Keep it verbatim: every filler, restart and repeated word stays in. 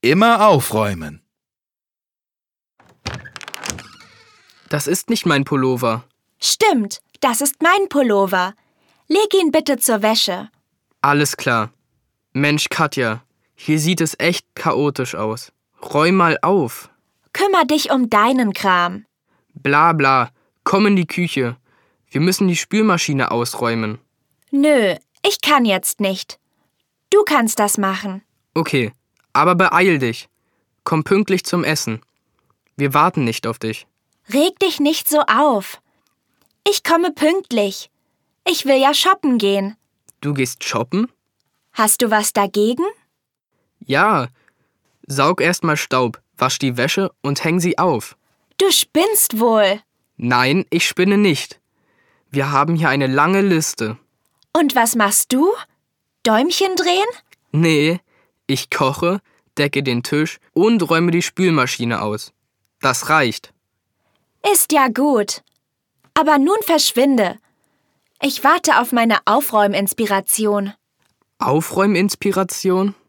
Immer aufräumen. Das ist nicht mein Pullover. Stimmt, das ist mein Pullover. Leg ihn bitte zur Wäsche. Alles klar. Mensch, Katja, hier sieht es echt chaotisch aus. Räum mal auf. Kümmer dich um deinen Kram. Bla bla, komm in die Küche. Wir müssen die Spülmaschine ausräumen. Nö, ich kann jetzt nicht. Du kannst das machen. Okay, aber beeil dich. Komm pünktlich zum Essen. Wir warten nicht auf dich. Reg dich nicht so auf. Ich komme pünktlich. Ich will ja shoppen gehen. Du gehst shoppen? Hast du was dagegen? Ja. Saug erst mal Staub, wasch die Wäsche und häng sie auf. Du spinnst wohl. Nein, ich spinne nicht. Wir haben hier eine lange Liste. Und was machst du? Däumchen drehen? Nee, ich koche, decke den Tisch und räume die Spülmaschine aus. Das reicht. Ist ja gut. Aber nun verschwinde. Ich warte auf meine Aufräuminspiration. Aufräuminspiration?